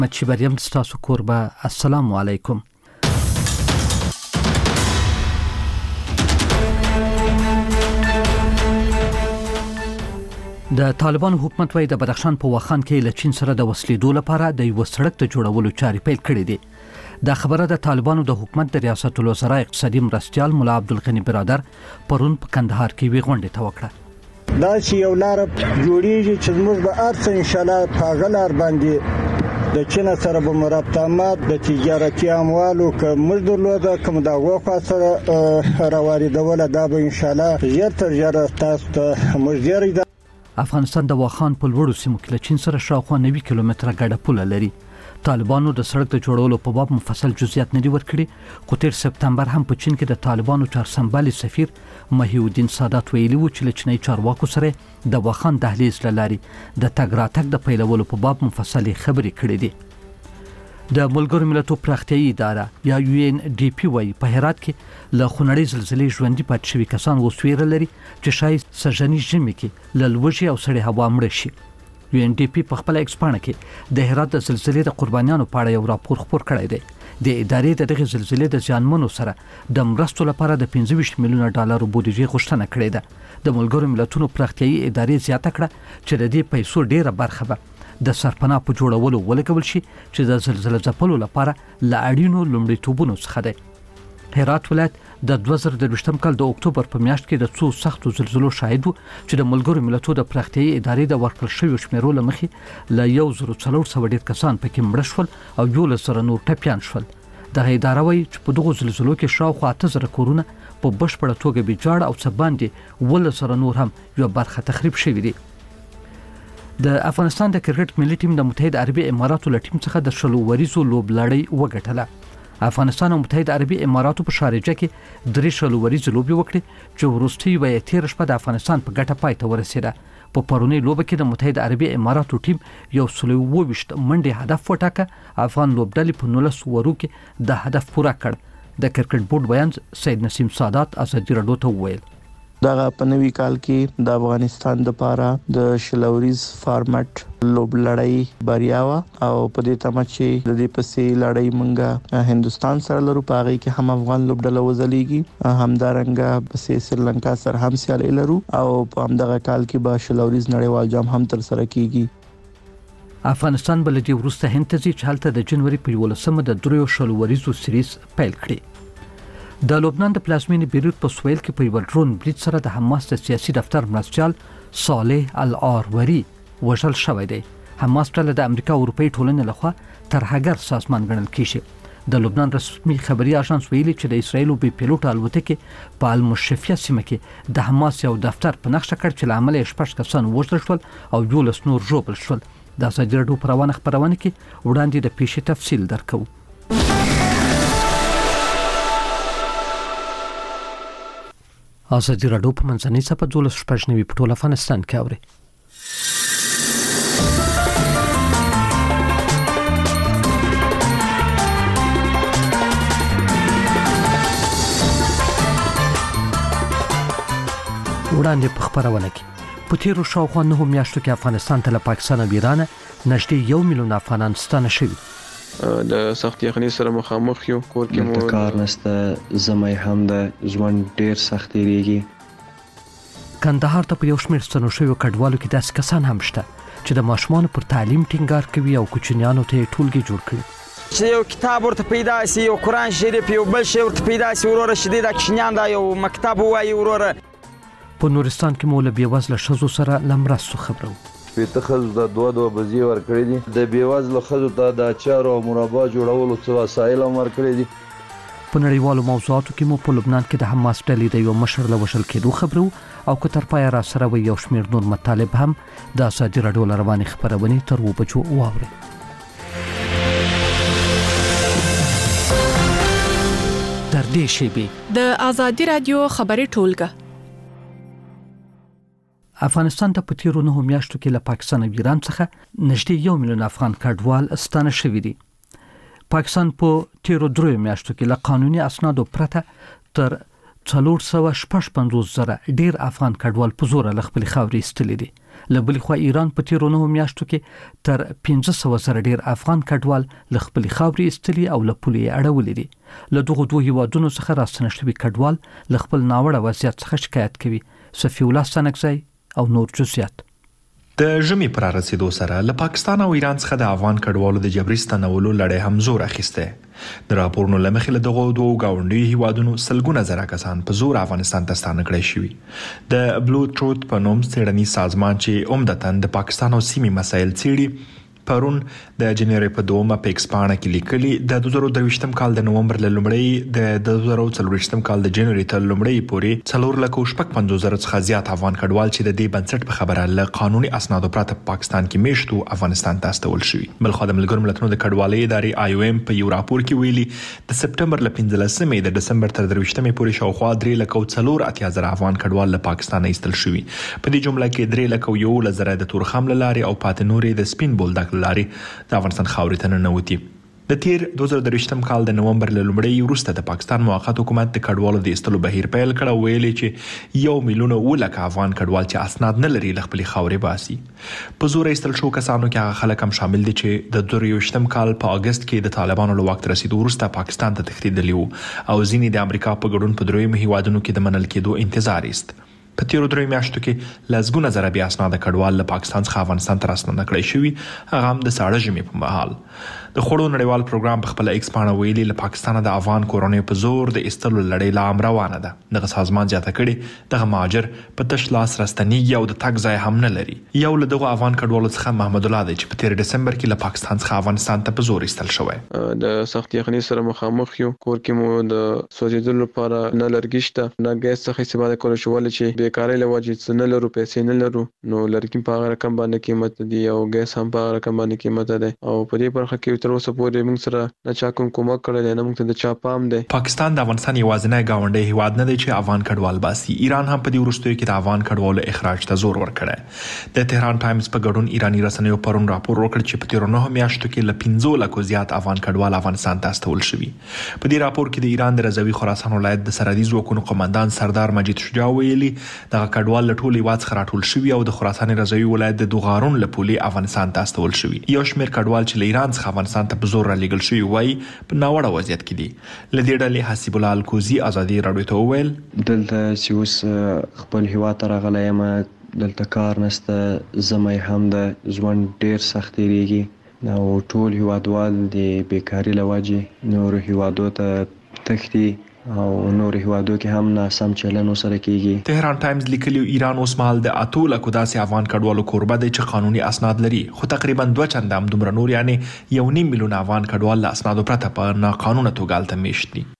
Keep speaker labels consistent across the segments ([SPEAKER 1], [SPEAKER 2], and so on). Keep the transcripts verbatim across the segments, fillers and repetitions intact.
[SPEAKER 1] مچ بریم ستاسو کوربه. السلام علیکم. د طالبان حکومت وايي د بدخشان په واخان کې له چین سره د وسلېدو لپاره د یو سړک د جوړولو چارې پیل کړې دي. دا خبره د طالبانو د حکومت د ریاست الوزرا اقتصادي مرستیال مولا عبدالغنی برادر پرون په کندهار کې وی غونډه ته وکړه.
[SPEAKER 2] دا چې یو لار جوړیږي چې موږ به ارڅ ان شاء الله په غلار باندې د چین سره به مرابطات د تجارتي اموالو کوم درلوده کوم دا غوښه سره راوړیدول دا به ان شاء الله زیات تر زیات تاسو ته مجری.
[SPEAKER 1] افغانستان د واخان په لوړو سیمو کې له چین سره شاوخوا نوي کیلومتره ګډه پوله لري. طالبانو د سړک د جوړولو په باب مفصل جزئیات نه دي ورکړي، خو تیر سپتمبر هم په چین کې د طالبانو چارسنبالي سفیر محی الدین سادات ویلي و چې له چینی چارواکو سره د واخان دهلیز له لارې د تګ راتګ د پیلولو په باب مفصلې خبرې کړې دي. د ملګرو ملتونو پراختیایي اداره یا یو ان ډي پی وايي په هرات کې له خونړۍ زلزلې ژوندۍ پاتې شوي کسان اوس ویره لري چې شاید سږني ژمي کې له لوږې او سړې هوا مړه شي. یو ان ډي پی په خپل ایکس پاڼه کې د هرات د زلزلې د قربانیانو په اړه یو راپور خپور کړی دی. د ادارې د دغه زلزلې د زیانمنو سره د مرستو لپاره د پنځه ویشت میلیونه ډالر بودیجې غوښتنه کړې ده. د ملګرو ملتونو پراختیایي ادارې زیاته کړه چې د دې پیسو ډیره برخه به د سرپناه په جوړولو ولګول شي چې د زلزلې ځپلو لپاره ل اړینو لومړیتوبونو څخه دی. هرات ولایت د دوه زره درویشتم کال د اکتوبر په میاشت کې د څو سختو زلزلو شاهد و چې د ملګرو ملتونو د پراختیایي ادارې د ورکړل شویو شمیرو له مخې له یو زر څلور سوه ډیر کسان پکې مړه شول او یولس زره نور ټپیان شول. دغه اداره وايي چې په دغو زلزلو کې شاوخوا اته زره کورونه په بشپړه توګه ویجاړ او څه باندې اوولس زره نور هم یو برخه تخریب شوي دي. د افغانستان د کرکټ ملي ټیم د متحده عربي اماراتو له ټیم څخه د شلو وریزو لوبلړۍ وګټله. افغانستان او متحده عربي اماراتو په شارجه کې درې شلو وریزو لوبې وکړې چې وروستۍ وایي تیر شپه د افغانستان په ګټه پای ته ورسېده. په پرونی لوبه کې د متحده عربي اماراتو ټیم یو سل او ویشت منډې هدف وټاکه. افغان لوبډلې په نولس ورو کې د هدف پوره کړ. د کرکټ بورډ بیان سید نسیم سادات ازادي راډیو ته وویل
[SPEAKER 3] دغه په نوي کال کې د افغانستان د پاره د شلوریز فارمټ لوبلړۍ بریا وا او په دې تمه چې د دې پسې لړۍ منګه هندستان سره لرو پاغي کې هم افغان لوبډله وزلېږي همدارنګه پسې سریلانکا سره هم سیالي لرو او په همدغه کال کې به شلوریز نړیوال جام هم تر سره کیږي.
[SPEAKER 1] افغانستان بل دې وروسته هند ته ځي چې هلته د جنوري په یولسمه د دریو شلو وریزو سریز پیل کړي. د لبنان د پلازمینې بیروت په سویل کې په یو ډرون برید سره د حماس د سیاسي دفتر مرستیال صالح الآروری وژل شوی دی. حماس ډله د امریکا او اروپאי ټولنې لخوا ترهګر سازمان ګڼل کیږي. د لبنان رسمي خبري اژانس ویلي چې د اسرایل په پیلوټ الوتکه په المشفیه سیمه کې د حماس یو دفتر په نقشه کړ چې لامل یې شپږ کسان وژل شول او یولس نور ژوبل شول. د ازادي راډیو په روانه خبرونه کې وړاندې د پیښې تفصیل درکو. ازادي راډیو په منځنۍ صفحه دولس شپږ نوي په ټول افغانستان کې اوري. وړاندې په خبرونه کې په تیرو شاوخوا نهو میاشتو کې افغانستان ته له پاکستان او ایران نږدې یو میلیون افغانان ستانه شوي.
[SPEAKER 4] د سخت یخنۍ سره مخامخ یو کور کې مو
[SPEAKER 5] کار نشته زمای هم د ژوند ډیر سخت دیږي.
[SPEAKER 1] کندهار ته په یو شمېر ستنو شویو کډوالو کې داسې کسان هم شته چې د ماشومانو پر تعلیم ټینګار کوي او کوچنیانو ته ټولګي جوړ کړي.
[SPEAKER 6] چې یو کتاب ورته پیدا شي یو قرآن شریف یو بل شی ورته پیدا شي وروره شدید کوچنیان دا یو مکتب وایي وروره.
[SPEAKER 1] په نورستان کې مو له بېوزله ښځو سره له مرستو خبرو.
[SPEAKER 7] پیته ښځو ته دوه دوه بزې ورکړي دي. د بېوزلو ښځو ته د اچارو او مربا جوړولو څه وسایل هم ورکړي دي.
[SPEAKER 1] په نړیوالو موضوعاتو کې مو په لبنان کې د حماس ډلې د یو مشر له وژل کېدو خبرو او که تر پایه را سره وي یو شمېر نور مطالب هم د ازادي راډیو له روانې خپرونې تر اووه بجو واورئ. تر دې شیبې
[SPEAKER 8] د ازادي راډیو خبرې ټولګه.
[SPEAKER 1] افغانستان ته په تیرو نهو میاشتو کې له پاکستان او ایران څخه نږدې یو میلیون افغان کډوال ستانه شوي دي. پاکستان په تیرو دریو میاشتو کې له قانوني اسنادو پرته تر څلور سوه شپږ پنځوس زره ډیر افغان کډوال په زور له خپل خاورې ایستلي دي. له بلې خوا ایران په تیرو نهو میاشتو کې تر پنځه سوه زره ډیر افغان کډوال له خپلې خاورې ایستلي او له پولې یې اړولي دي. له دغو دوه هیوادونو څخه راستنه شوي کډوال له خپل ناوړه وضعیت څخه شکایت کوي. صفي الله ستانکزی او نور جزئیات.
[SPEAKER 9] د ژمي پر رسیدو سره له پاکستان او ایران څخه د افغان کډوالو د جبري ستنولو لړۍ هم زور اخیسته. د راپورونو له مخې له دغو دوو ګاونډیو هیوادونو سلګونه زره کسان په زور افغانستان ته ستانه کړی شوي. د بلو تروت په نوم څېړنیز سازمان چې عمدتاً د پاکستان او سیمې مسایل څېړي پرون د جنوري په دومه په ایکسپانه کې لیکلي د دوه زره درویشتم کال د نومبر له لومړۍ د دوه زره څلورویشتم کال د جنوري تر لومړۍ پورې څلور لکه شپږ پنځوس زره څخه زیات افغان کډوال چې د دې بنسټ په خبره له قانوني اسنادو پرته په پاکستان کې میشتو افغانستان ته استول شوي. بل خو د ملګرو ملتونو د کډوالۍ ادارې آی او ایم په یو راپور کې ویلي د سپټمبر له پنځلسمې د دسمبر تر درویشتمې پورې شاوخوا درې لکه څلور اتیا زره افغان کډوال له پاکستان ایستل شوي. په دې جمله کې درې لکه یو زره د تورخم لاري او پاتې نورې د سپین بولدک لاري د افغانستان خاورې ته ننوتي. د تیر دوه زره درویشتم کال د نومبر له لومړۍ وروسته د پاکستان موقت حکومت د کډوالو د ایستلو بهیر پیل کړ او ویلي چې یو میلیون او لکه افغان کډوال چې اسناد نه لري له خپلې خاورې باسي. په زور ایستل شو کسانو کې هغه خلک هم شامل دي چې د دوه زره یوویشتم کال په اگست کې د طالبانو له واک رسیدو وروسته پاکستان ته تښتېدلي وو او ځینې د امریکا په ګډون په دریمو هیوادونو کې د منل کېدو انتظار ایست. په تیرو درې میاشتو کې لسګونه زره بیا اسناده کډوال له پاکستان څخه افغانستان ته راستنه کړی شوي، هغه هم د ساړه ژمي په مهال. د خوړو نړیوال پروګرام په خپل ایکس پاڼه ویلي له پاکستان د افغان کورنیو په زور د ایستلو لړۍ لا هم روانه ده. دغه سازمان زیاته کړي دغه مهاجر په تش لاس راستنیږي او د تګ ځای هم نه لري. یو له دغه افغان کډوالو څخه محمد الله دی چې په تیر ډسمبر کې له پاکستان څخه افغانستان ته په زور ایستل شوی.
[SPEAKER 4] د سخت یخنۍ سره مخامخ یو، کور کې مو د سوځېدلو لپاره نه لرګي شته، نه ګیس څخه استفاده کول شو چې بیکارۍ له وجې نه لرو، پیسې نه لرو، نو لرګي په هغه رقم باندې قیمت دي او ګیس هم په هغه رقم باندې قیمت دی او په دې برخه کې تر اوسه پورې موږ سره نه چا کوم کومک کړی دی، نه موږ ته د چا پام دی.
[SPEAKER 9] پاکستان د افغانستان یوازینی ګاونډی هیواد نه دی چې افغان کډوال باسي. ایران هم په دې وروستیو کې د افغان کډوالو اخراج ته زور ورکړی. د تهران ټایمز په ګډون ایرانی رسنیو پرون راپور ورکړ چې په تیرو نهو میاشتو کې له پنځه لکو زیات افغان کډوال افغانستان ته استول شوي. په دې راپور کې د ایران د رضوي خراسان ولایت د سرحدي ځواکونو قومندان سردار مجید شجاع ویلي دغه کډوال له ټولو هیواد څخه راټول شوي او د خراسان رضوي ولایت د دوغارون له پولې افغانستان ته استول شوي. یو شمېر کډوال چې له ایران څخه افغانستان ته په زور رالیږل شوي وایي په ناوړه وضعیت کې دي. له دې ډلې حسیب الله الکوزي ازادي راډیو ته وویل
[SPEAKER 5] دلته چې اوس خپل هیواد ته راغلی یم، دلته کار نشته، ژمی هم د ژوند ډېر سخت تېرېږي او ټول هیوادوال د بیکاري له وجې نورو هیوادو ته تښتي او نور هیوادو کې هم ناسم چلن سره کیږي.
[SPEAKER 9] تهران ټایمز لیکلی ایران اوس مهال د اتو لکو داسې افغان کډوالو کوربه دی چې قانوني اسناد لري، خو تقریبا دوه چنده هم دومره نور یعنی یو نیم میلیون افغان کډوال له اسنادو پرته په ناقانونه توګه هلته میشت دي.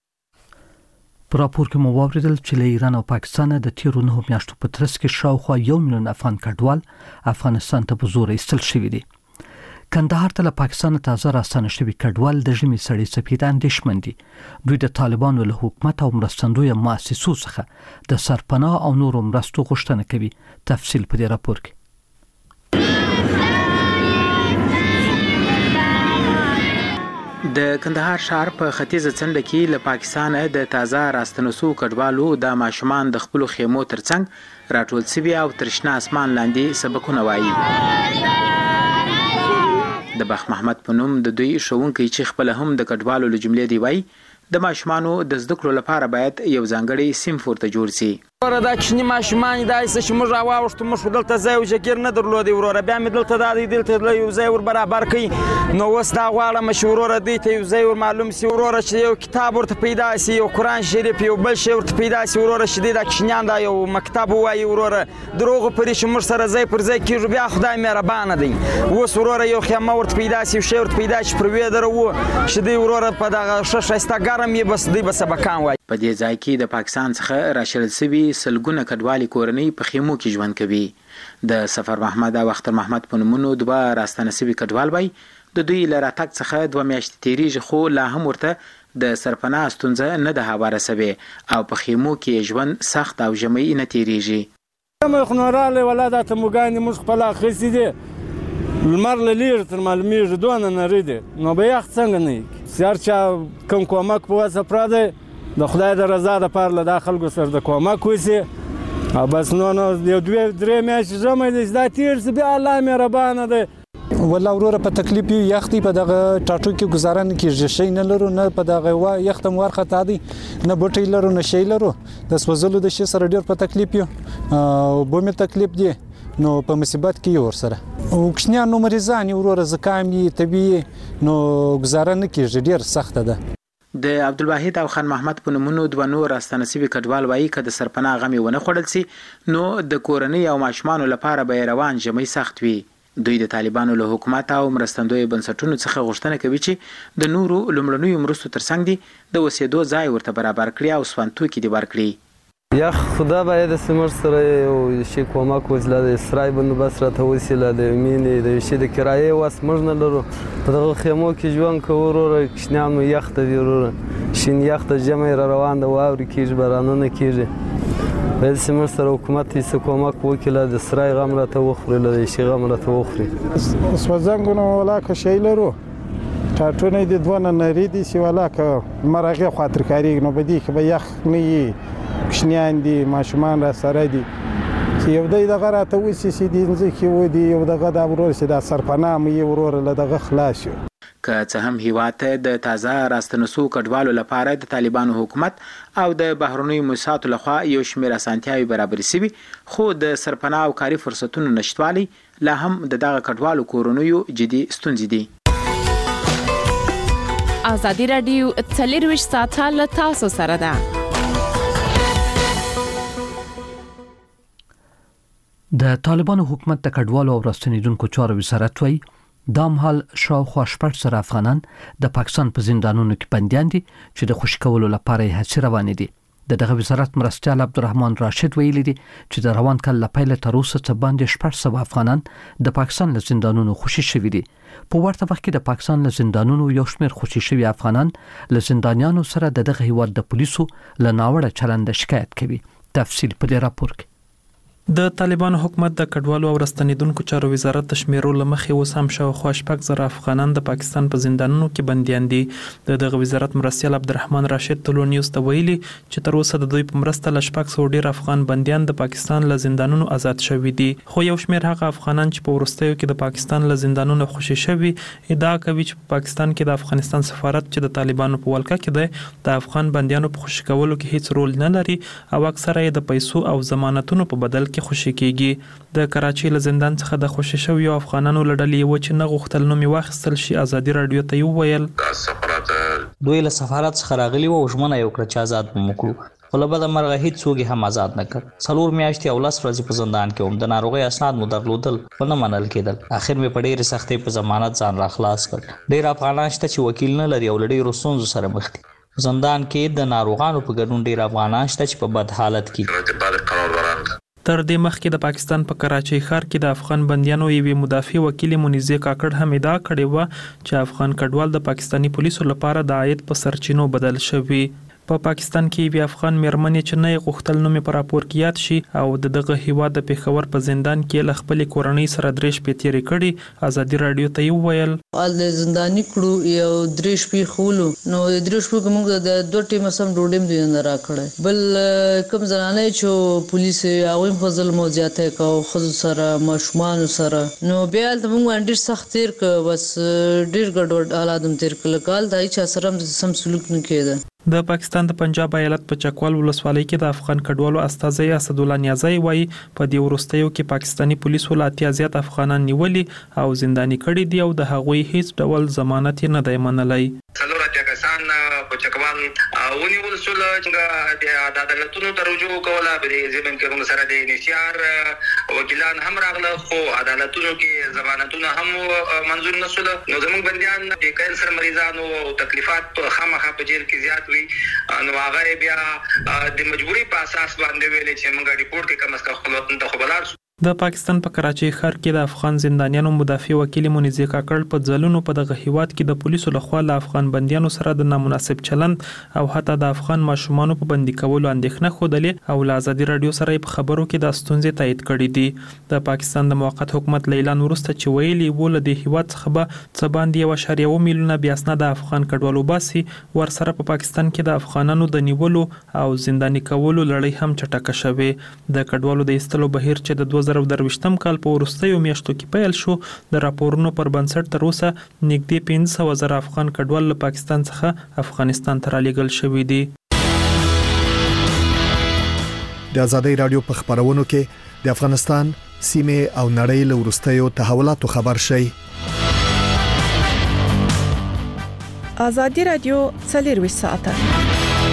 [SPEAKER 1] په راپور کې مو واورېدل چې له ایران او پاکستان د تیرو نهو میاشتو په ترڅ کې شاوخوا یو میلیون افغان کډوال افغانستان ته په زور ایستل شوي دي. کندهار ته له پاکستان تازه راستنه شوي کډوال د ژمي سړې څپې ته اندېښمن دي. دوی د طالبانو له حکومت او مرستندویه مؤسسو څخه د سرپناه او نورو مرستو غوښتنه کوي. تفصیل په دې راپور کې.
[SPEAKER 10] د کندهار ښار په ختیځه څنډه کې له پاکستان د تازه راستنه شوو کډوالو د ماشومان د خپلو خیمو ترڅنګ راټول شوي او تر شنه اسمان لاندې سبقونه وایي. د بخ محمد په نوم د دوی ښوونکی چې خپل هم د کډوالو له جملې دی وایي د ماشومانو د زده کړو لپاره باید یو ځانګړی صنف ورته جوړ شي.
[SPEAKER 6] وروره دا کوچني ماشومان داسې چې موږ راواوښتو، موږ خو دلته ځای او جګیر نه درلودی وروره، بیا مې دلته دا دی دلته یو ځای ور برابر کړي، نو اوس دا غواړم چې وروره دوی ته یو ځای ور معلوم شي وروره چې یو کتاب ورته پیدا شي، یو قرآن شریف، یو بل شی ورته پیدا شي وروره چې دوی دا کوچنیان دا یو مکتب ووایي وروره. دروغو پرې چې موږ سره ځای پر ځای کېږو بیا خدای مهربانه دی. اوس وروره یو خیمه ورته پیدا شي، یو شی ورته پیدا شي پر ویدره و چې دوی وروره په دغه ښه ښایسته ګرم یې بس دوی به سبقان وایي.
[SPEAKER 10] په دې ځای کې د پاکستان څخه راشړل شوي سلګونه کډوالې کورنۍ په خیمو کې ژوند کوي. د سفر محمد او اختر محمد په نومونو دوه راستنه شوي کډوال وایي د دوی له راتګ څخه دوه میاشتې تېرېږي خو لا هم ورته د سرپناه ستونزه نه ده هواره شوې او په خیمو کې ژوند سخت او ژمی نه تېرېږي.
[SPEAKER 11] مې خو نو راغلی ولا دا تموګانې موږ خپله اخیستې دي، لمر له لېږې تر معلومېږي دونه نرۍ دی، نو به یخ څنګه نه کېږي. هر چا کوم کومک په وسه پراته د خدای د رضا دپاره له دا خلکو سره د کومک وشي او بس نو نو یو دوه درې میاشتې ژمی دی چې دا تېر شي بیا الله مهربانه دی.
[SPEAKER 12] والله وروره په تکلیف یو یخ دی په دغه ټاټو کې گزاره نه کېږي، شی نه لرو، نه په دغه وا یخ ته مو ورخطا دی، نه بوټی لرو نه شی لرو، د سوځلو د شي سره ډېر په تکلیف یو او به مې تکلیف دی نو په مصیبت کې یو ورسره او کوچنیان نو مریضان وروره زکام یې طبیعي نو گزاره نه کېږي، ډېر سخته ده.
[SPEAKER 10] د عبدالواحد او خان محمد په نومونو دوه نور راستنصیبي کډوال وایي که د سرپناه غم ونه خوړل سي نو د کورنۍ او ماشومانو لپاره به روان ژمی سخت وي. دوی د طالبانو له حکومت او مرستندوی بنسټونو څخه غوښتنه کوي چې د نورو لومړنیو مرستو ترڅنګ دي د اوسېدو ځای ورته برابر کړي او سوانتوکي دي ورکړي.
[SPEAKER 13] یا خدا باید سمر سره یو شي کمک وسیله د اسرای بندوبست راته وسیله د مینې د شي د کرایې واس موږ نه لرو په دغه خیمو کې ژوند کوو وروره کوچنیان مو یخ ته دي وروره شین یخ ته ژمی را روان د واورې کېږي بارانونه کېږي باید سمر سره حکومت هیڅ کمک وکړي د اسرای غم راته وخوري له شي غم راته وخوري.
[SPEAKER 2] سوځنګونو ولاکه شی لرو ټاټونه دي دوه نری دي چې ولاکه مرغه خاطر کاریږي نو بدی کې به یخ نه وي کوچنیان دي ماشومان را سره دي چې یو دی دغه راته وسي چې دي ځکه و دي یو دغه د ورور چې د سرپناه مې ورور له دغه خلاص شو.
[SPEAKER 10] که څه هم هیواد ته د تازه راستنسو کډوالو لپاره د طالبانو حکومت او د بهرنیو موسساتو لخوا یو شمېر اسانتیاوې برابرې سوي خو د سرپناه او کاري فرصتونو نشتوالی لا هم د دغه کډوالو کورنیو جدي ستونزې دي.
[SPEAKER 8] ازادي راډیو څلرویشت ساعته له تاسو سره ده.
[SPEAKER 1] د طالبانو حکومت د کډوالو او راستنیدونکو چارو وزارت وایي دا مهال شاوخوا شپږ زره افغانان د پاکستان په زندانونو کې بنديان دي چې د خوشی کولو لپاره یې هڅې روانې دي. د دغه وزارت مرستیال عبدالرحمن راشد ویلي دي چې د روان کال له پیله تر اوسه څه باندې شپږ سوه افغانان د پاکستان له زندانونو خوشی شوي دي. په ورته وخت کې د پاکستان له زندانونو یو شمېر خوشی شوي افغانان له زندانیانو سره د دغه هیواد د پولیسو له ناوړه چلند شکایت کوي. تفصیل په دې راپور کې.
[SPEAKER 14] د طالبانو حکومت د کډوالو او راستنیدونکو چارو وزارت د شمیرو لمخې اوس هم شاوخوا شپږ زره افغانان د پاکستان په زندانونو کې بنديان دي. د دغه وزارت مرستیال عبدالرحمن راشد ټولو نیوز ته ویلي چې تر اوسه د دوی په مرسته له شپږ سوه ډیر افغان بنديان د پاکستان له زندانونو آزاد شوي دي. خو یو شمیر هغه افغانان چې په وروستیو کې د پاکستان له زندانونو خوشي شوي ادعا کوي چې په پاکستان کې د افغانستان سفارت چې د طالبانو په ولکه کې دی د افغان بنديانو په خوشي کولو کې هیڅ رول نه لري او اکثره یې د پیسو او ضمانتونو په بدل کې خوشي کیږي. د کراچۍ له زندان څخه د خوشي شویو افغانانو لړلې و چې نه غوښتل نوم واخیستل شي ازادي رادیو ته وویل
[SPEAKER 15] دوی له سفارت څخه راغلي و ژمنه یو کړ چې آزاد ومکړو خو له بده مرغه هیڅ څوک هم آزاد نه کړ. څلور میاشتې او لس ورځې په زندان کې هم د ناروغۍ اسناد مو درلودل خو نه منل کېدل. اخر مې په ډېرې سختۍ په ضمانت ځان راخلاص کړ. ډېر افغانان شته چې وکیل نه لري او له ډېرو ستونزو سره مخ دي. زندان کې د ناروغانو په ګډون ډېر افغانان شته چې په بد حالت کې.
[SPEAKER 14] تر دې مخکې د پاکستان په کراچۍ ښار کې د افغان بنديانو یوې مدافع وکیل منیزه کاکړ هم ادعا کړې و چې افغان کډوال د پاکستاني پولیسو لپاره د عاید په سرچینو بدل شوي. په پا پاکستان کې یوې افغان میرمنې چې نه غوښتل نوم په راپور کې یاد شي او د دغه هیواد د پیښور په زندان کې له خپل کورنۍ سره درې شپې تېرې کړې ازادي رادیو ته وویل
[SPEAKER 16] ال زنداني کړو یو درې شپې خولو نو درې شپې کوم د دوه ټیمه سم ډوډۍ دې نه راکړې بل کوم زنانه چې پولیس هغه په ظلم او زیاته کو خود سره ماشومان سره نو بیا د موږ ډېر سخت تیر ک بس ډېر ګډوډ حالات تیر کړل کال دای چې سره سم سلوک نه کېده.
[SPEAKER 14] د پاکستان د پنجاب ایالت په چکوال ولسوالۍ کې د افغان کډوالو استاذي اسدالله نیازی وایي په دې وروستیو کې پاکستاني پولیسو لا اتیا زیات افغانان نیولي او زنداني کړي دي او د هغوی هیڅ ډول ضمانت نه دی منلی.
[SPEAKER 17] څلور اتیا کسان په چکوال ونیول شول چې د عدالتونو ته رجوع کوله په دې ضمن کې موږ سره د انشار وکیلان هم راغله خو عدالتونو کې ضمانتونه هم منظور نه شول. نو زموږ بنديان د کینسر مریضانو او تکلیفات په خامخا په جیل کې زیات نو هغه بیا د مجبوري په اساس باندې ویلې چې موږ ریپورت کې کوم څه خپل وطن ته خبرار
[SPEAKER 14] د پاکستان په کراچۍ ښار کې د افغان زندانیانو مدافع وکیل منیزه کاکړ په ځلونو په دغه هیواد کې د پولیسو لخوا له افغان بندیانو سره د نامناسب چلند او حتی د افغان ماشومانو په بندي کولو اندېښنه ښودلې او له ازادي رادیو سره په خبرو کې د ستونزې تایید کړې دي. د پاکستان د موقت حکومت له اعلان وروسته چې ویلي وو له دې هیواد څخه به څه باندې یو اعشاریه اووه میلیونه بې اسناده افغان کډوالو باسي، ورسره په پاکستان کې د افغانانو د نیولو او زنداني کولو لړۍ هم چټکه شوې. د کډوالو د ایستلو بهیر چې د دوه زره درویشتم کال په وروستیو میاشتو کې پیل شو، د راپورونو پر بنسټ تر اوسه نږدې پنځه سوه زره افغان کډوال له پاکستان څخه افغانستان ته رالیږل شوي دي.
[SPEAKER 18] د ازادۍ رادیو په خبرونو کې د افغانستان سیمه او نړۍ له وروستیو تحولاتو خبر شي.
[SPEAKER 19] ازادي رادیو څلور ساعته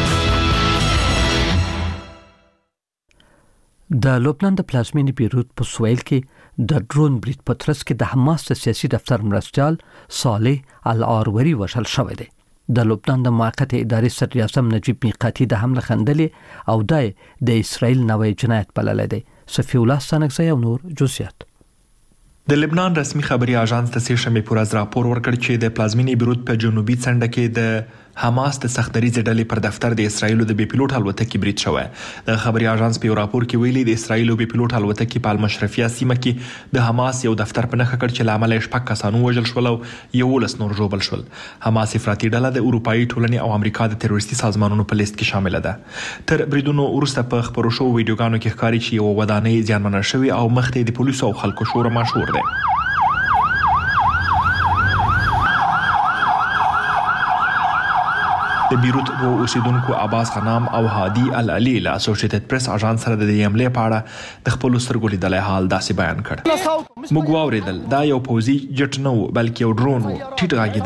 [SPEAKER 1] د لبنان د پلازمینې بیروت په سویل کې د ډرون برید په ترڅ کې د حماس د سیاسي دفتر مرستیال صالح العاروری وشل شوی دی. د لبنان د موقت ادارې صدر اعظم نجیب میقاتي د حمله خندلې او د اسرائیل نوې جنایت بللی دی. صفی الله ستانکزی او نور جزئیات.
[SPEAKER 9] د لبنان رسمي خبري اژانس ته سه شنبه پر ورځ راپور ورکړ چې د پلازمینې بیروت په جنوبي څنډه کې د حماس د سختدریځ ډلې پر دفتر د اسرایل د بي پيلوټ الوتکې برید شوی. د خبري اژانس په راپور کې ویلي د اسرایل بي پيلوټ الوتکې په المشرفیه سیمه کې د حماس یو دفتر په نخښه کړ چې لامل یې شپږ کسان وژل شول او یولس نور ژوبل شول. حماس افراطي ډله د اروپאי ټولنې او امریکا د تروریستي سازمانونو په لیست کې شامل ده. تر بریدونو وروسته په خبرو شو ویډیوګانو کې ښکاري چې یو ودانۍ زیانمنه شوې او مخته د پولیسو او خلکو شور ماشور ده. د بیروت وو اوسیدونکو عباس غنام او هادي العلی له اسوسییټډ پریس اژانس سره د حمله په اړه د خپل سترګو لیدلای حال داسې بیان کړ. موږ واوریدل دا یو پوزي جټ نه و بلکې یو ډرون و، ټیټ غاګي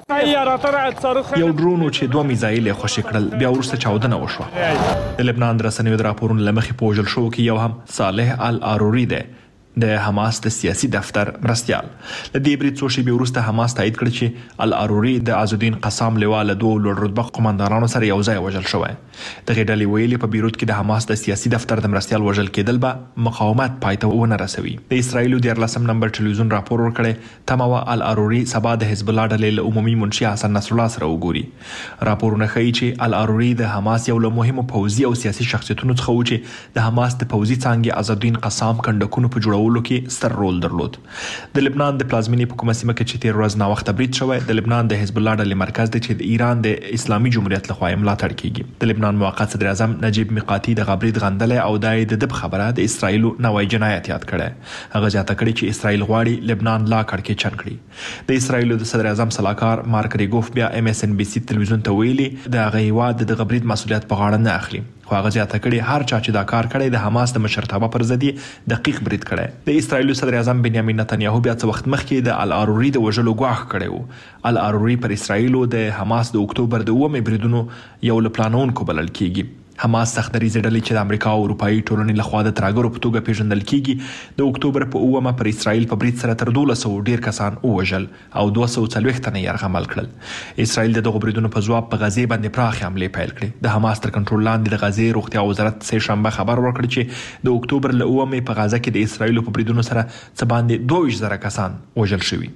[SPEAKER 9] درلود. یو ډرون چې دوه میزایل خوشی کړل، بیا ورسته چاودنه وشوه. د لبنان رسنیو د راپورونو لمخې پوجل شو کې یو هم صالح العاروری ده د حماس د سیاسي دفتر مرستیال. د دې برید څو شېبې وروسته حماس تایید کړ چې العاروری د عزالدین قسام لوا له دوه لوړ رتبه قومندانانو سره یو ځای وژل شوی. دغه ډلې ویلي په بیروت کې د حماس د سیاسي دفتر د مرستیال وژل کېدل به مقاومت پای ته ونه رسوي. د اسرایل د دیارلسم نمبر ټلویزیون راپور ورکړی تموا العاروری سبا د حزب الله ډلې له عمومي منشي حسن نصر الله سره وګوري. راپورونه ښیي چې العاروری د حماس یو له مهمو پوځي او سیاسي شخصیتونو څخه و چې د حماس د پوځي څانګې عزالدین قسام کندکونو په جوړولو کې ستر رول درلود. د لبنان د پلازمینې په کومه سیمه کې چې تیر ورځ نا وخت برید شوی، د لبنان د حزب الله ډلې مرکز دی چې د ایران د اسلامي جمهوریت لخوا ملاتړ کیږي. د لبنان موقت صدر اعظم نجیب میقاتي د غبرید غندل او د د خبره د اسرایل نوې جنایت یاد کړي. هغه ځاته کړي چې اسرایل غواړي لبنان لا کړکې چن کړي. د اسرایل د صدر اعظم صلاحکار مارک ریګوف بیا ام اس ان بي سي تلویزیون ته ویلي د غیواد د غبرید مسولیت په غاړه نه اخلي. خو هغه ځاته کړي هر چا چې دا کار کړی د حماس د مشرتابه پر ضد دقیق برید کړي. د اسرایل صدر اعظم بنیامین نتنیاهو بیا څه وخت مخکې د العاروری د وژلو غواخ کړی و. العاروری پر اسرایل د حماس د اکتوبر د اوومې بریدونو یو له پلانونکو بلل کیږي. حماس سختدریځ ډلې چې د امریکا او اروپאי ټولنې لخوا د تراګرو په توګه پیژندل کیږي د اکتوبر په اوومه پر اسرایل په برید سره تر دولس سوه ډیر کسان وژل او دوه سوه څلوېښت تنه یرغمل کړل. اسرایل د دغو بریدونو په ځواب په غزې باندې پراخې حملې پیل کړې. د حماس تر کنټرول لاندې د غزې روغتیا وزارت سه شنبه خبر ورکړ چې د اکتوبر له اوومې په غزه کې د اسرایل په بریدونو سره څه باندې دوه ویشت زره کسان وژل شوي.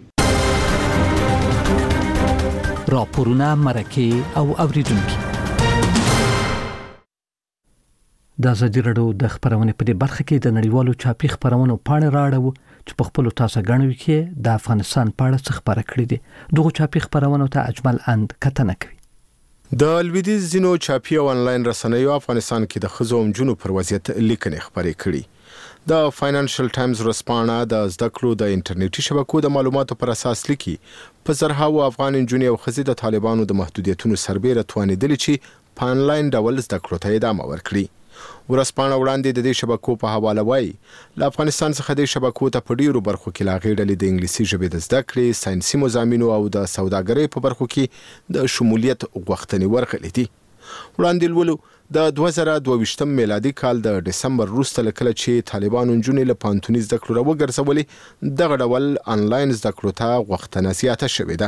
[SPEAKER 1] راپورونه مرکه او اوریدونکو د ازادي رادیو د خبرونې په دې برخه کې د نړیوالو چاپي خبرونو پاڼې راړو چې په خپل تاسو غنوي کې د افغانستان په اړه څه خبره کړې دي. دغه چاپي خبرونو ته اجمل اند کتنه کوي.
[SPEAKER 20] د لویدیځ زینو چاپي او انلاین رسنیو افغانستان کې د خزو امجونو پر وضعیت لیکنې خبرې کړي. د فاینانشل ټایمز رسپانه د زده کړو د انټرنیټي شبکو د معلوماتو پر اساس لیکي په زرهاو افغان انجونې او خزې د طالبانو د محدودیتونو سربېره توانېدلې چې په انلاین ډول زده کړو ته ادامه ورکړي. ورسپانه وړاندې د دې شبکو په حواله وایي له افغانستان څخه د شبکو ته په ډیرو برخو کې لا غېډلې د انګلیسي ژبې د زده کړې، ساينسي مضامینو او د سوداګرۍ په برخو کې د شمولیت غوښتنې ورغلې دي. وړاندې لولو د دوه زره دوه ویشتم میلادي کال د دسمبر وروسته له کله چې طالبانو نجونې له پوهنتوني زده کړو راوګرځولې، دغه ډول انلاین زده کړو ته غوښتنه زیاته شوې ده.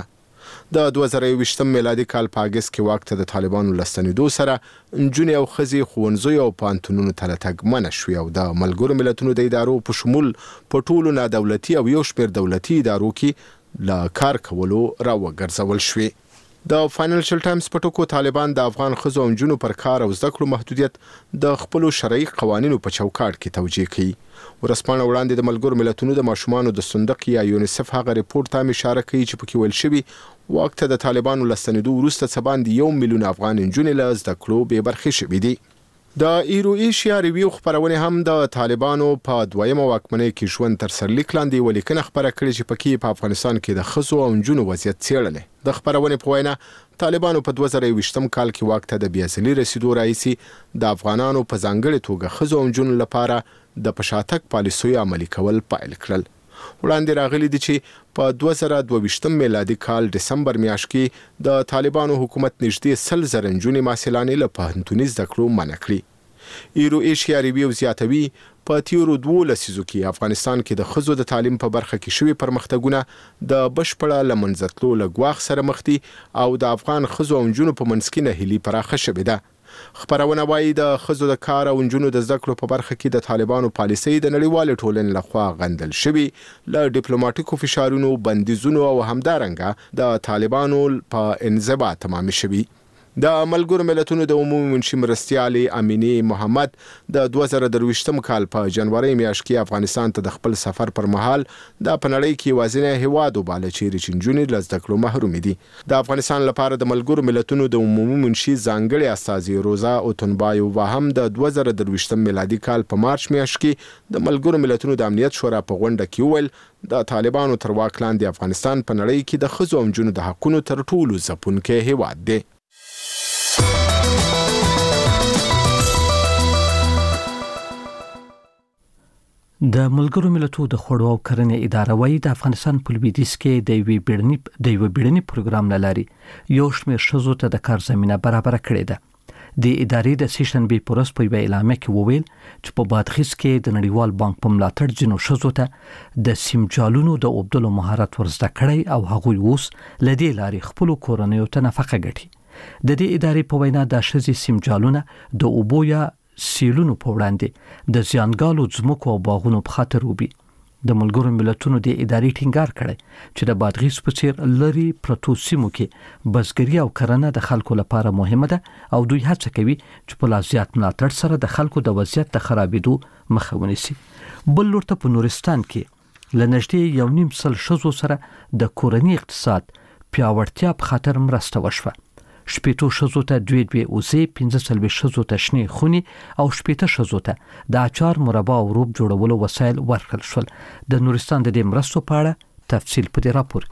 [SPEAKER 20] د دوه زره یوویشتم میلادي کال په اگست کې واک ته د طالبانو لستنیدو سره نجونې او ښځې ښوونځیو او پوهنتونونو ته له تګ منع شوې او د ملګرو ملتونو د ادارو په شمول په ټولو نادولتي او یو شمېر دولتي ادارو کې له کار کولو راوګرځول شوې. د فاینانشل ټایمز په ټکو طالبان د افغان ښځو او نجونو پر کار او زده کړو محدودیت د خپلو شرعي قوانینو په چوکاټ کې توجیه کوي. ورځپاڼه وړاندې د ملګرو ملتونو د ماشومانو د صندوق یا یونیسف هغه ریپورت ته اشاره کوي چې پکې ویل شوي واک ته د طالبانو لستنېدو وروسته څه باندې یو میلیون افغان نجونې له زده کړو بې برخې شوي دي. د ایرو ایشیا ریویو خبرونه هم د طالبانو په دویمه واکمنۍ کې ژوند تر سرلیک لاندې ولیکنه خبره کړې چې پکې په افغانستان کې د ښځو او نجونو وضعیت څېړلی. د خبرونې په وینا طالبانو په دوه زره یوویشتم کال کې واک ته د بیاځلي رسیدو راهیسې د افغانانو په ځانګړې توګه ښځو او نجونو لپاره د پشاتک پالیسیو عملي کول پیل کړل. وړاندې راغلي دي چې په دوه زره دوه ویشتم میلادي کال دسمبر میاشت کې د طالبانو حکومت نږدې سل زره نجونې محصلانې له پوهنتوني زده کړو منع کړي. ایرو ایشیا ریویو زیاتوي په تیرو دوو لسیزو کې افغانستان کې د ښځو د تعلیم په برخه کې شوي پرمختګونه د بشپړه له منځه تلو له ګواښ سره مخ دي او د افغان ښځو او نجونو په منځ کې ناهیلي پراخه شوې ده. خبرونه وايي د ښځو د کار او نجونو د زده کړو په برخه کې د طالبانو پالیسۍ د نړیوالې ټولنې لخوا غندل شوي، له ډیپلوماټیکو فشارونو، بندیزونو او همدارنګه د طالبانو په انزوا تمام شوي. د ملګرو ملتونو د عمومي منشي مرستیالې امینې محمد د دوه زره درویشتم کال په جنوري میاشت کې افغانستان ته د خپل سفر پر مهال د په نړۍ کې یوازینی هیواد وباله چیرې چې نجونې له زده کړو محرومې دي. د افغانستان لپاره د ملګرو ملتونو د عمومي منشي ځانګړې استازي روزا اوتنبایووا هم د دوه زره درویشتم میلادي کال په مارچ میاشت کې د ملګرو ملتونو د امنیت شورا په غونډه کې وویل د طالبانو تر واک لاندې افغانستان په نړۍ کې د ښځو او نجونو د حقونو تر ټولو ځپونکی هیواد دی.
[SPEAKER 1] د ملګرو ملتونو د خوړو او کرنې اداره وايي د افغانستان په لویدیځ کې د یوې بیړني د یوې بیړني پروګرام لاري یو شمېر ښځو ته د کار زمينه برابر کړې ده. د ادارې د سیشن بي پورس په اعلامیه کې وویل چې په بادغیس کې د نړیوال بانک په ملاتړ جنو ښځو ته د سیمجالونو د اوبدلو مهارت ورزده کړی او هغوی اوس لدې لاري خپل کورنیو ته نفقه ګټي. د دې ادارې په وینا د ښځې سیمجالونه د اوبو یا سیلونو په وړاندې د زیانګالو ځمکو او باغونو په خاطر وبي. د ملګرو ملتونو د ادارې ټینګار کړی چې د بادغیس په څیر لري پرتو سیمو کې بزګري او کرنه د خلکو لپاره مهمه ده او دوی هڅه کوي چې په لا زیات ملاتړ سره د خلکو د وضعیت د خرابېدو مخه ونیسي. بل لورته په نورستان کې لنږدې یو نیم سل ښځو سره د کورنۍ اقتصاد پیاوړتیا په خاطر مرسته وشوه. شپېتو ښځو ته دوې دوې اوزې، پنځه څلوېښت ښځو ته شنې خونې او شپېته ښځو ته د اچار، مربا او روب جوړولو وسایل ورکړل شول. د نورستان د دې مرستو په اړه تفصیل په دې راپور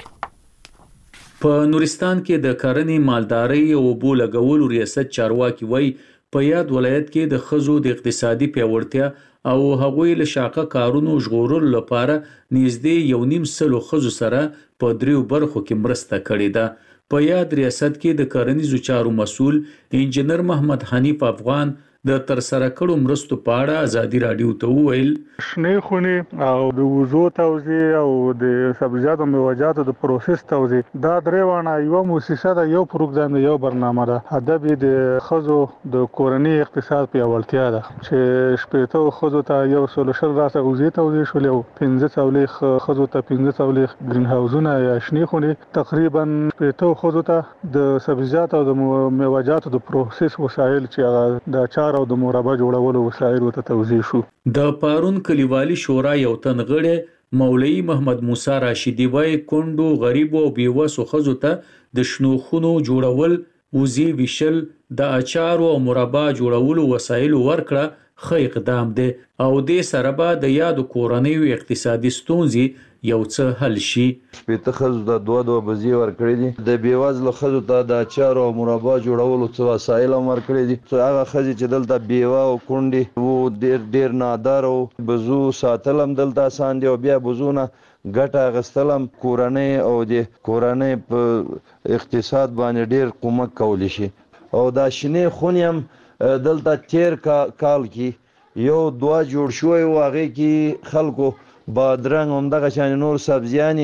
[SPEAKER 1] کې.
[SPEAKER 21] په نورستان کې د کرنې، مالدارۍ او اوبو لګولو ریاست چارواکي وایي په یاد ولایت کې د ښځو د اقتصادي پیاوړتیا او هغوی له شاقه کارونو ژغورلو لپاره نږدې یو نیم سلو ښځو سره په دریو برخو کې مرسته کړې ده. په یاد ریاست کې د کرنیزو چارو مسؤل انجنیر محمد حنیف افغان د ترسره کړو مرستو په اړه ازادي رادیو ته وویل
[SPEAKER 22] شنې خونې او د وزو توزیع او د سبزیجاتو او میوه‌جاتو د پروسس توزیع دا درې وانه یو مؤسسه ده، یو پروګرام دی، یو برنامه ده. هدف یې د ښځو د کورنۍ اقتصاد پیاوړتیا ده چې شپېتو ښځو ته یو سل شل راته وزې توزیع شولې او پنځه څلوېښت ښځو ته پنځه څلوېښت ګرین هاوزونه یا شنې خونې، تقریبا شپېتو ښځو ته د سبزیجاتو او د میوه‌جاتو د پروسس وسایل چې هغه د اچار او د مربا جوړولو وسایل ته توزیع شو.
[SPEAKER 21] د پارون کلیوالي شورا یو تن غړی مولوی محمد موسی راشدی وایي کونډو، غریبو او بیوسو ښځو ته د شنو خونو جوړول، وزې ویشل، د اچارو او مربا جوړولو وسایل ورکړه ښه اقدام دی او دې سره به د یادو کورنیو اقتصادي ستونزې یو څه حل شي.
[SPEAKER 7] شپېته ښځو ته دوه دوه بزې ورکړې دي. د بېوزلو ښځو ته د اچارو او مربا جوړولو څه وسایل هم ورکړي دي. هغه ښځې چې دلته بیوه او کونډې وو ډېر ډېر نادار او بزو ساتل هم دلته اسان دي او بیا بزونه ګټه اخیستل هم کورنۍ او د کورنۍ په اقتصاد باندې ډېر کومک کولی شي. او دا شنې خونې هم دلته تیر کال کې یو دوه جوړ شوی و، هغې کې خلکو بادرنګ همدغه شان نور سبزیانې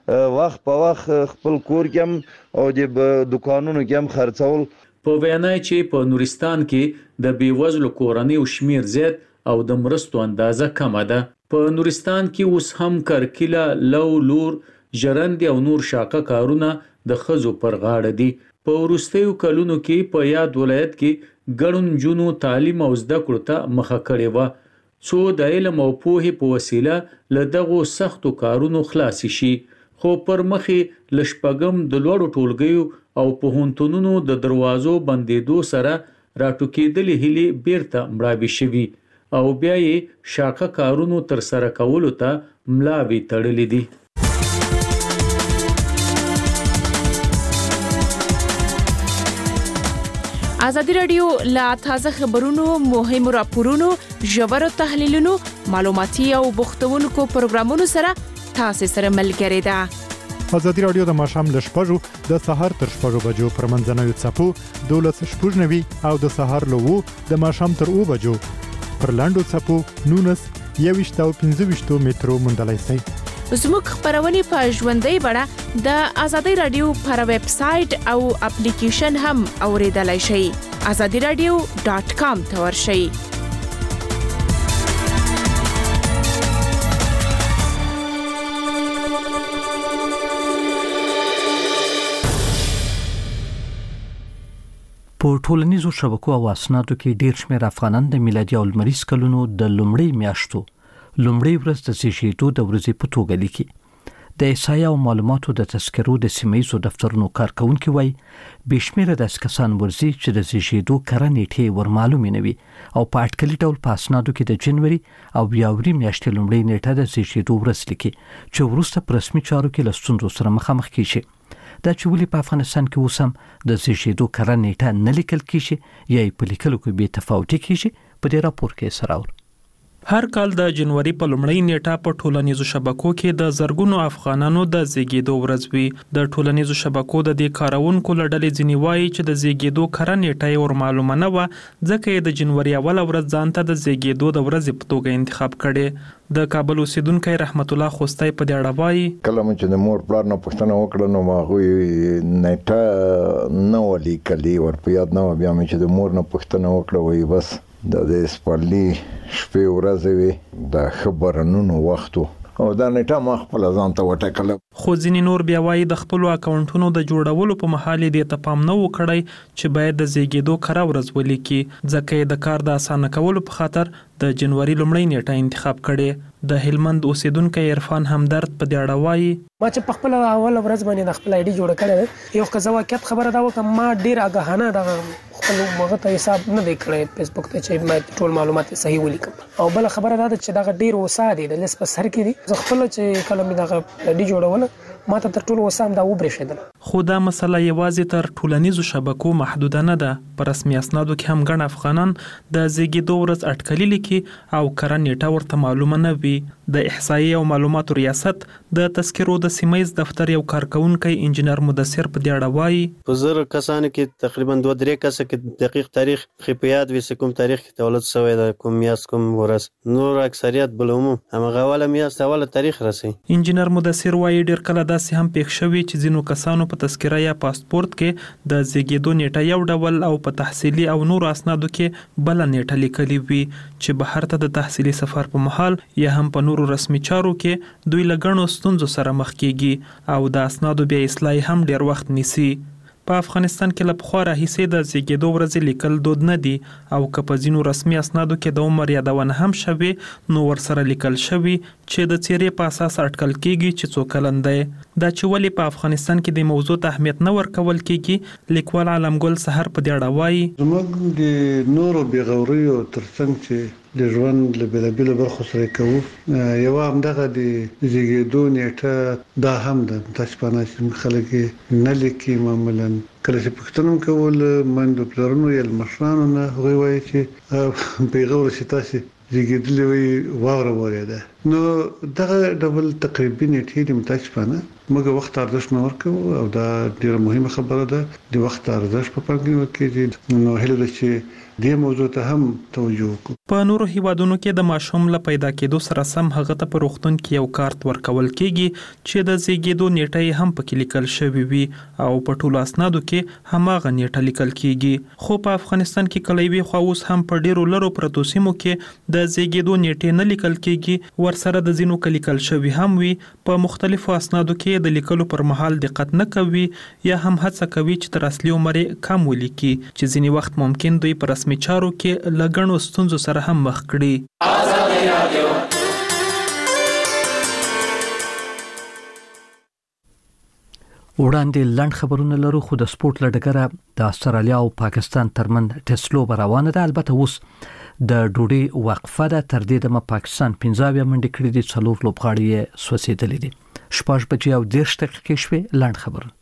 [SPEAKER 7] وخت په وخت خپل کور کې هم او د دکانونو کې هم خرڅول.
[SPEAKER 21] په وینای چې په نورستان کې د بیوزلو کورنیو شمیر زیات او د مرستو اندازه کمه ده. په نورستان کې اوس هم کرکیله، لو، لور، ژرندې او نور شاقه کارونه د ښځو پر غاړه دي. په وروستیو کلونو کې په یاد ولایت کې ګڼو نجونو تعلیم او زده کړو ته مخه کړې وه څو د علم او پوهې په وسیله له دغو سختو کارونو خلاصې شي. خو پر مخې له شپږم د لوړو ټولګیو او پوهنتونونو د دروازو بندېدو سره راټوکېدلې هیلې بیرته مړاوې شوي او بیا یې شاقه کارونو ترسره کولو ته ملاوې تړلې دي.
[SPEAKER 8] ازادي راډیو لا تازه خبرونو، مهمو راپورونو، ژورو تحلیلونو، معلوماتي او بوختونکو پروګرامونو سره تاسو سره ملګری ده.
[SPEAKER 18] ازادي راډیو د ماښام له شپږو د سهار تر شپږو بجو پر منځنوي څپو دولس شپږ نوي او د سهار له وو د ماښام تر اوه بجو پر لاندو څپو نونس یويشت او پنځه ویشت مترو موندلای شئ.
[SPEAKER 8] زموږ خبرونه په ژوندۍ بڼه د ازادي راډیو پر ویب سټ او اپلیکیشن هم اوریدلای شئ. ازادي راډیو ډاٹ کام ته ورشئ.
[SPEAKER 1] په ټولنیزو شبکو او اسنادو کې ډیر شمېر افغانان د میلادي او لمریز کلونو د لومړۍ میاشتو لومړی ورځ د زیږیدو د ورځې په توګه لیکي. د احصایې او معلوماتو د تذکرو د سیمه‌ییزو دفترونو کارکونکي وایي بېشمېره داسې کسان ورځي چې د زیږیدو کره نیټې ورمعلومې نه وي او په اټکلي ډول په اسنادو کې د جنوري او بیاوري میاشتې لومړۍ نیټه د زیږیدو ورځ لیکي چې وروسته په رسمي چارو کې له ستونزو سره مخامخ کیږي. دا چې ولې په افغانستان کې اوس هم د زیږیدو کره نیټه نه لیکل کیږي یا یې په لیکلو کې بې تفاوتي کیږي په دې راپور کې سره اورو.
[SPEAKER 14] هر کال د جنوري په لومړۍ نیټه په ټولنیزو شبکو کې د زرګونو افغانانو د زیږیدو ورځ وي. د ټولنیزو شبکو د دې کارونکو لړلې ځینې وایي چې د زیږیدو کره نیټه یې ورمعلومه نه وه ځکه یې د جنوري اوله ورځ ځان ته د زیږیدو د ورځې په توګه انتخاب کړي. د کابل اوسیدونکو رحمت الله خوستی په دې اړه وایي
[SPEAKER 3] کله چې د مور پلار نه پوښتنه وکړه نو هغوی نیټه نه ولیکلې ورپه یاد نه وه. بیا مې چې د مور نه پوښتنه وکړه وایي بس د دې سپرلي شپې ورځې وي د ښه بارانونو وخت او دا نیټه ما خپل ځان ته وټاکله.
[SPEAKER 14] خو ځینې نور بیا وایي د خپلو اکاونټونو د جوړولو په مهال یې دې ته پام نه و کړی چې باید د زیږیدو کره ورځ ولیکي ځکه یې د کار د اسانه کولو په خاطر د جنوري لومړۍ نیټه انتخاب کړې. د هلمند اوسیدونکو عرفان همدرد په دې اړه وایي
[SPEAKER 4] ما چې په خپل اول ورځ باندې د خپل آی ډي جوړ کړی یو قضا واقعیت خبره دا وکړه ما ډیر آگاهانه د خپل مغه ته حساب نه دی کړی فیسبوک ته چې ما ټول معلومات صحیح ولیکم او بل خبره دا چې دا ډیر وسا دي د لس په سر کې دي زه خپل چې کله مې دا آی ډي جوړول ما ته تر ټولو وسام دا وبرېښېدل.
[SPEAKER 14] خو دا مسله یوازې تر ټولنیزو شبکو محدوده نه ده. په رسمي اسنادو کې هم ګڼ افغانان د زیږیدو ورځ اټکلي لیکي او کره نیټه ورته معلومه نه وي. د احصایې او معلوماتو ریاست د تذکرو د سیمه‌ییز دفتر یو کارکونکی انجینر مدثر په دې اړه وایي
[SPEAKER 23] په زر کسانو کې تقریبا دوه درې کسه کې دقیق تاریخ خې په یاد وي چې کوم تاریخ کې تولد شوی ده کوم میاشت کوم ورځ نور اکثریت بل عموم همغه اوله میاشت اوله تاریخ رسي.
[SPEAKER 14] انجینر مدثر وایي ډېر کله داسې هم پېښ شوي چې ځینو کسانو په تذکره یا پاسپورت کې د زیږیدو نیټه یو ډول او په تحصیلي او نورو اسنادو کې بله نیټه لیکلې وي چې بهر ته د تحصیلي سفر په مهال یا هم په نورو رسمي چارو کې دوی له ګڼو ستونزو سره مخ کیږي او د اسنادو بیا اصلاح هم ډیر وخت نیسي. په افغانستان کې له پخوا راهیسې د زیږیدو ورځې لیکل دود نه دي او که په ځینو رسمي اسنادو کې د عمر یادونه هم شوي نو ورسره لیکل شوي چې د څیرې په اساس اټکل کیږي چې څو کلن دی. دا چې ولې په افغانستان کې د موضوع ته اهمیت نه ورکول کیږي لیکوال عالمګل سحر په دې اړه وایي
[SPEAKER 22] زموږ د نورو بېغوریو ترڅنګ چې د ژوند له بېلابېلو برخو سره کوو یوه همدغه د زیږیدو نیټه دا هم ده متاسفانه چې خلک یې نه لیکي معمولا کله چې پوښتنه هم کول میندو پلرونو یا مشرانو نه هغوی وایي چې بېغوره چې تاسې زیږیدلې وي واوره وورېده نو دغه ډول تقریبي نیټې دي متاسفانه
[SPEAKER 5] موږ وخت ارزښت نه ورکوو او دا ډیره مهمه خبره ده د وخت ارزښت په پام کې دي. نو هله ده چې دې موضوع ته هم توجه وکړو.
[SPEAKER 14] په نورو هیوادونو کې د ماشوم له پیدا کېدو سره سم هغه ته په روغتون کې یو کارت ورکول کیږي چې د زیږیدو نیټه هم پکې لیکل شوی وي او په ټولو اسنادو کې هماغه نیټه لیکل کیږي. خو په افغانستان کې کلیوي خو اوس هم په ډیرو لرو پرتو سیمو کې د زیږیدو نیټه نه لیکل کیږي، ورسره د ځینو کلیکل شوی هم وي. په مختلفو اسنادو کې د لیکلو پر مهال دقت نه کوي یا هم هڅه کوي چې تر اصلي عمر کم ولیکي، چې ځینی وخت ممکن دوی پر رسمي چارو کې لګڼو ستونزو سره هم مخ کړي.
[SPEAKER 1] وړاندې لنډ خبرونه لرو، خو د سپورت لړګره د استرالیا او پاکستان ترمن ټیسټ لوبه روانه ده. البته اوس د ډوډۍ وقفه ده. تر دې دمه پاکستان پنځه اویا منډې کړې دي، څلور لوبغاړي یې سوځېدلې دي. شپږ بجې او دېرش دقیقې شوې. لنډ خبرونه